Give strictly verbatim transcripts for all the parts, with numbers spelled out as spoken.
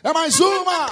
É mais uma.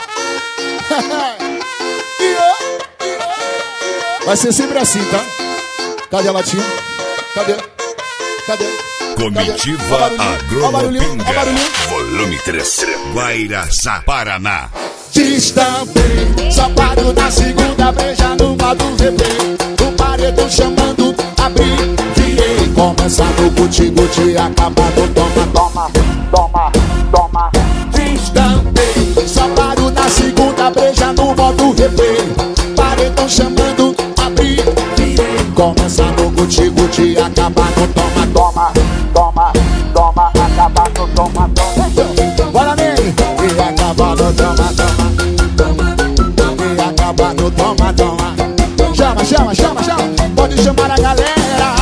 Vai ser sempre assim, tá? Cadê a latinha? Cadê? Cadê? Comitiva Agronopinga, volume três, Guairajá, Paraná. Destampei, só paro na segunda, beija no modo replay. O paredão chamando, abri, virei. Começa no guti-guti, acabado, toma, toma, toma, toma. Destampei, só paro na segunda, beija no modo replay. Paredão chamando, abri, virei. Começa no guti-guti, acabado, toma, toma, toma, toma, acabado, toma, toma. Bora nele! E acabado, toma, toma. E acabado, toma, toma. Chama, chama, chama, chama. Pode chamar a galera.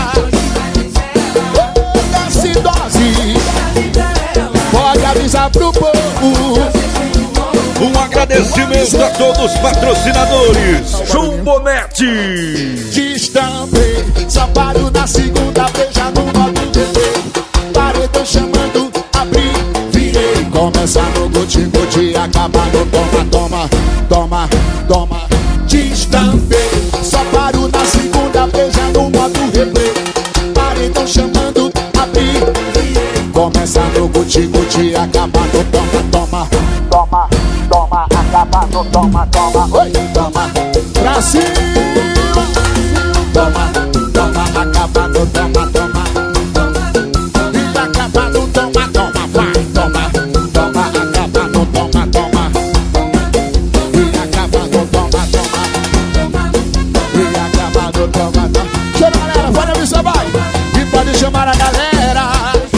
Desce dose. Pode avisar pro povo. Um agradecimento a todos os patrocinadores. Jumbonete. Destampei, só paro na segunda, beija no modo T V. Paredão chamando, abri, virei. Começa no guti-guti, acabado, toma, toma, toma, toma. Destampei, só paro na segunda, beija no modo replay. Paredão chamando, abri, virei. Começa no guti-guti, acabado, toma, toma, toma, toma, acabado, toma, toma, oi, toma, pra cima. Toma, toma, acabado, toma, toma, toma. E acabado, toma, toma, vai, toma, toma, acabado, toma, toma. E acabado, toma, toma. E acabado, toma, toma. Chama a galera, pode avisar, vai. E pode chamar a galera.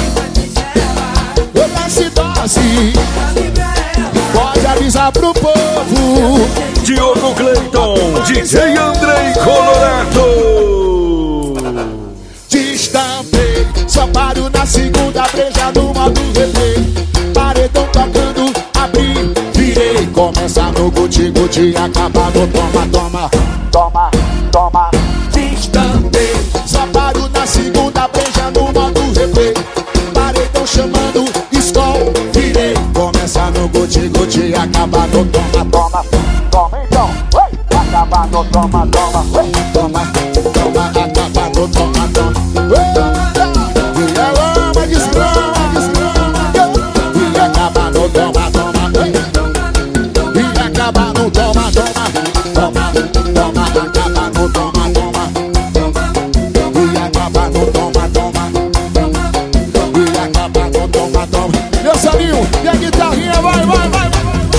Eu desce doce. Pode avisar pro povo. Diogo Cleiton, D J Andrei Colorado. Destampei, só paro na segunda, beija no modo replay. Paredão tocando, abri, virei. Começa no guti-guti, acabado, toma, toma, toma, toma. Destampei, só paro na segunda, beija no modo replay. Paredão chamando, escol, virei. Começa no guti-guti, acabado, toma, toma, toma então, oi. Acabado, toma, toma, oi. Toma, toma, acabado, toma, toma. E a lama desgrama, desgrama. E acabado, toma, toma, oi. E acabado, toma, toma, toma, toma, acabado, toma, toma. E acabado, toma, toma. E acabado, toma, toma. Meu salinho, e a guitarrinha, vai, vai, vai, vai.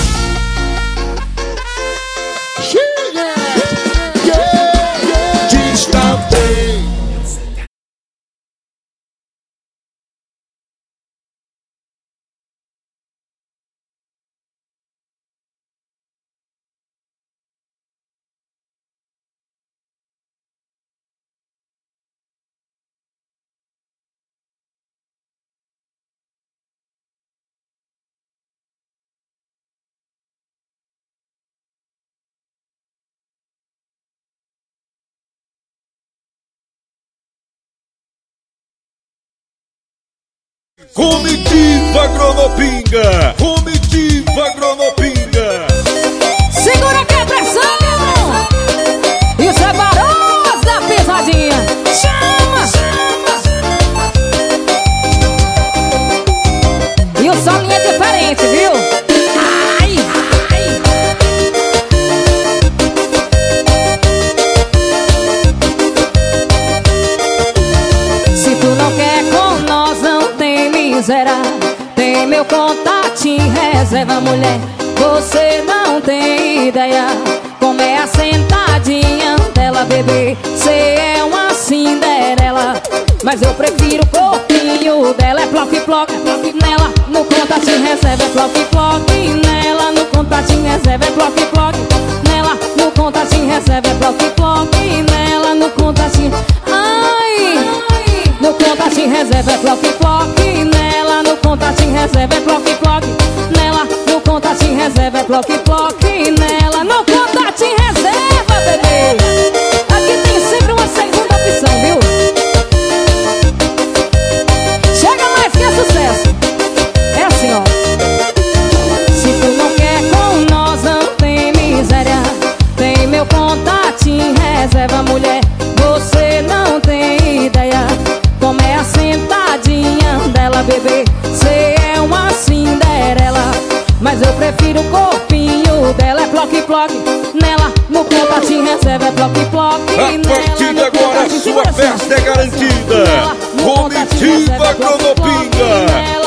Comitiva Agronopinga, Comitiva Agronopinga. Segura aqui a pressão. Isso é Barões da Pisadinha. Chama, chama. E o solinho é diferente, viu? Ai, ai. Se tu não quer com nós, não tem miséria. Tem meu contatinho, reserva, mulher. Você não tem ideia como é a sentadinha dela, bebê. Cê é uma Cinderela, mas eu prefiro o corpinho dela. É ploc, ploc, ploc nela. No contatinho, reserva, é ploc, ploc nela. No contatinho, reserva, é ploc, ploc nela. No contatinho, reserva, é ploc, ploc nela. No contatinho, ai, no contatinho, reserva, é ploc, ploc nela. No contatinho, reserva, é ploc, ploc nela. No contatinho, reserva, é ploc, ploc nela. No contatinho, reserva, bebê. Aqui tem sempre uma segunda opção, viu? Chega mais que é sucesso. É assim, ó. Se tu não quer vira o corpinho dela é ploque, ploque. Nela, no contatinho reserva é ploque, ploque. A partir de agora, sua festa é garantida. Comitiva Agronopinga.